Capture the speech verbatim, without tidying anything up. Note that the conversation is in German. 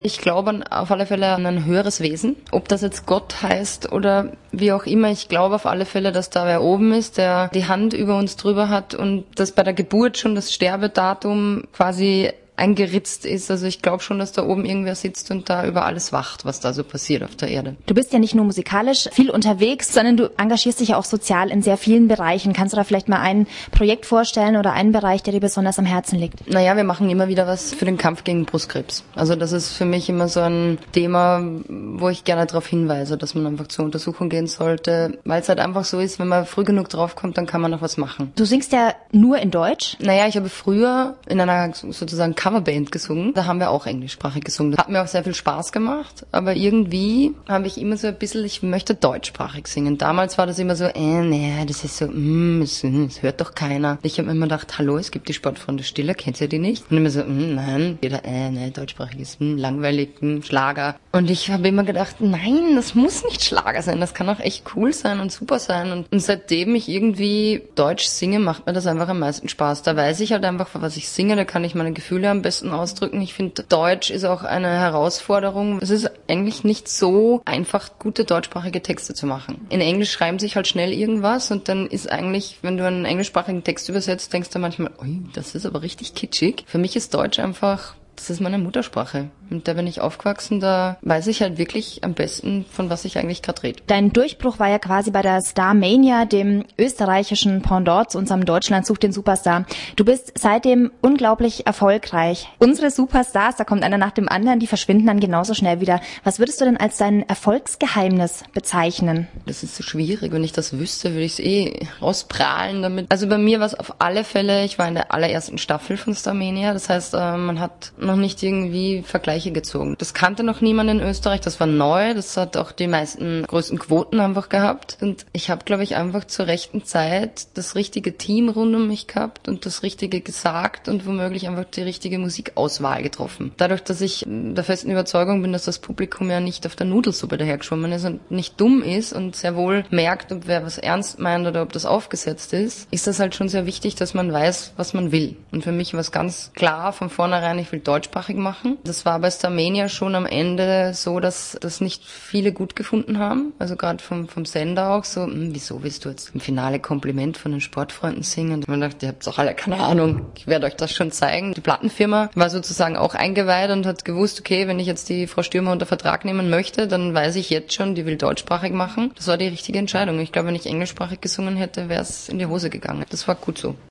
Ich glaube auf alle Fälle an ein höheres Wesen. Ob das jetzt Gott heißt oder wie auch immer, ich glaube auf alle Fälle, dass da wer oben ist, der die Hand über uns drüber hat und dass bei der Geburt schon das Sterbedatum quasi eingeritzt ist. Also ich glaube schon, dass da oben irgendwer sitzt und da über alles wacht, was da so passiert auf der Erde. Du bist ja nicht nur musikalisch viel unterwegs, sondern du engagierst dich ja auch sozial in sehr vielen Bereichen. Kannst du da vielleicht mal ein Projekt vorstellen oder einen Bereich, der dir besonders am Herzen liegt? Naja, wir machen immer wieder was für den Kampf gegen Brustkrebs. Also das ist für mich immer so ein Thema, wo ich gerne darauf hinweise, dass man einfach zur Untersuchung gehen sollte, weil es halt einfach so ist, wenn man früh genug draufkommt, dann kann man noch was machen. Du singst ja nur in Deutsch? Naja, ich habe früher in einer sozusagen Coverband gesungen. Da haben wir auch englischsprachig gesungen. Das hat mir auch sehr viel Spaß gemacht, aber irgendwie habe ich immer so ein bisschen, ich möchte deutschsprachig singen. Damals war das immer so, äh, nee, das ist so, mm, das, das hört doch keiner. Ich habe mir immer gedacht, hallo, es gibt die Sportfreunde Stiller, kennt ihr die nicht? Und immer so, mm, nein, jeder, äh, nee, deutschsprachig ist mm, langweilig, mm, Schlager. Und ich habe immer gedacht, nein, das muss nicht Schlager sein, das kann auch echt cool sein und super sein. Und, und seitdem ich irgendwie Deutsch singe, macht mir das einfach am meisten Spaß. Da weiß ich halt einfach, was ich singe, da kann ich meine Gefühle am besten ausdrücken. Ich finde, Deutsch ist auch eine Herausforderung. Es ist eigentlich nicht so einfach, gute deutschsprachige Texte zu machen. In Englisch schreiben sich halt schnell irgendwas und dann ist eigentlich, wenn du einen englischsprachigen Text übersetzt, denkst du manchmal, ui, das ist aber richtig kitschig. Für mich ist Deutsch einfach, das ist meine Muttersprache. Und da bin ich aufgewachsen, da weiß ich halt wirklich am besten, von was ich eigentlich gerade rede. Dein Durchbruch war ja quasi bei der Starmania, dem österreichischen Pendant zu unserem Deutschland sucht den Superstar. Du bist seitdem unglaublich erfolgreich. Unsere Superstars, da kommt einer nach dem anderen, die verschwinden dann genauso schnell wieder. Was würdest du denn als dein Erfolgsgeheimnis bezeichnen? Das ist so schwierig. Wenn ich das wüsste, würde ich es eh rausprahlen damit. Also bei mir war es auf alle Fälle, ich war in der allerersten Staffel von Starmania. Das heißt, man hat noch nicht irgendwie Vergleiche gezogen. Das kannte noch niemand in Österreich, das war neu, das hat auch die meisten größten Quoten einfach gehabt und ich habe, glaube ich, einfach zur rechten Zeit das richtige Team rund um mich gehabt und das Richtige gesagt und womöglich einfach die richtige Musikauswahl getroffen. Dadurch, dass ich der festen Überzeugung bin, dass das Publikum ja nicht auf der Nudelsuppe dahergeschwommen ist und nicht dumm ist und sehr wohl merkt, ob wer was ernst meint oder ob das aufgesetzt ist, ist das halt schon sehr wichtig, dass man weiß, was man will. Und für mich war es ganz klar von vornherein, ich will deutschsprachig machen. Das war bei Starmania schon am Ende so, dass das nicht viele gut gefunden haben. Also gerade vom, vom Sender auch so, hm, wieso willst du jetzt im Finale Kompliment von den Sportfreunden singen? Und man dachte, ihr habt doch alle keine Ahnung. Ich werde euch das schon zeigen. Die Plattenfirma war sozusagen auch eingeweiht und hat gewusst, okay, wenn ich jetzt die Frau Stürmer unter Vertrag nehmen möchte, dann weiß ich jetzt schon, die will deutschsprachig machen. Das war die richtige Entscheidung. Ich glaube, wenn ich englischsprachig gesungen hätte, wäre es in die Hose gegangen. Das war gut so.